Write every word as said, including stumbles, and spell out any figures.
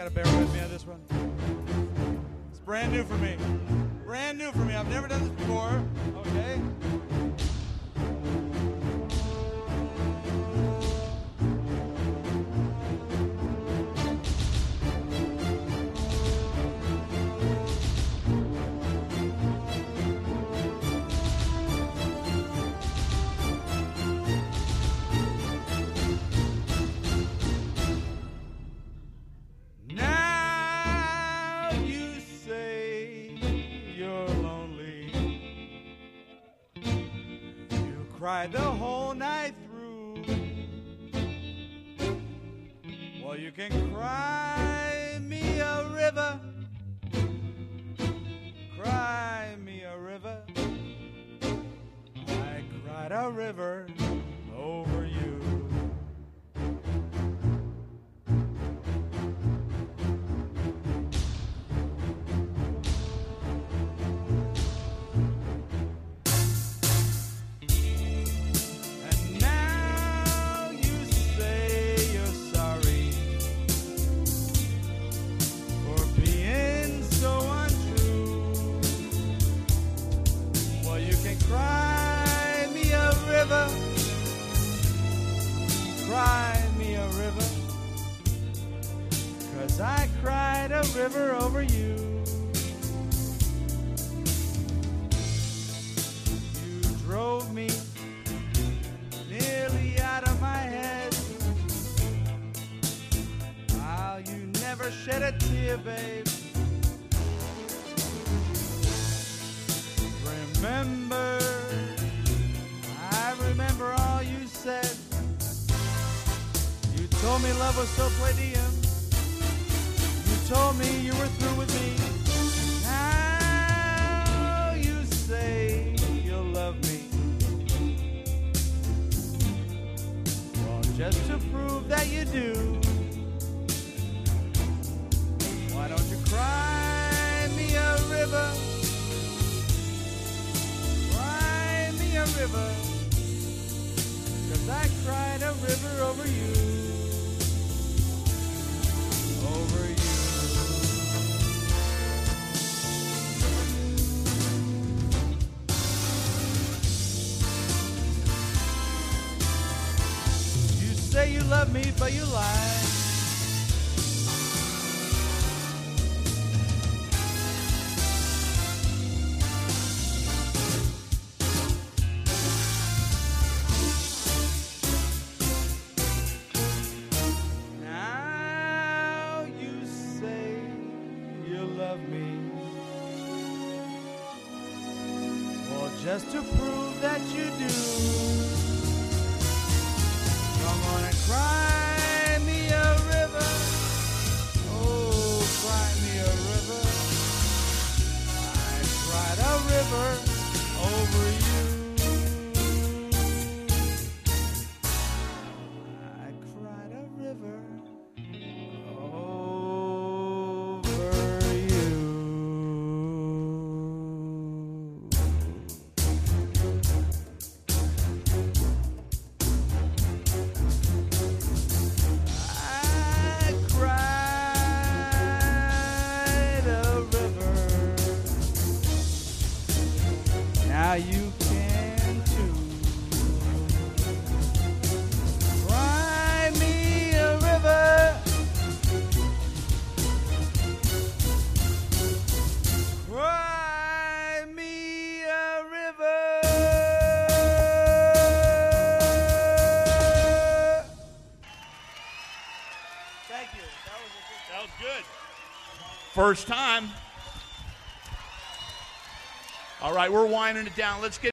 gotta bear with me on this one. It's brand new for me. Brand new for me. I've never done this before. Okay. Now you say you're lonely. You cried the whole night through. Well, you can cry me a river. Cry me a river. I cried a river over you. And now you say you're sorry for being so untrue. Well, you can cry me a river. Cry me a river. 'Cause I cried a river over you. You drove me nearly out of my head. While you never shed a tear, babe. Remember, I remember all you said. You told me love was so palladium. You told me you were through with me. Now you say you'll love me. Well, just to prove that you do, why don't you cry me a river? Cry me a river. 'Cause I cried a river over you. Over you. You say you love me, but you lie. Now you say you love me. Well, just to prove that you do, come on and cry me a river. Oh, cry me a river. I cried a river over you. I cried a river over you. I cried a river. Now you can too. Cry me a river. Cry me a river. Thank you. That was a good. That was good. First time. All right, we're winding it down. Let's get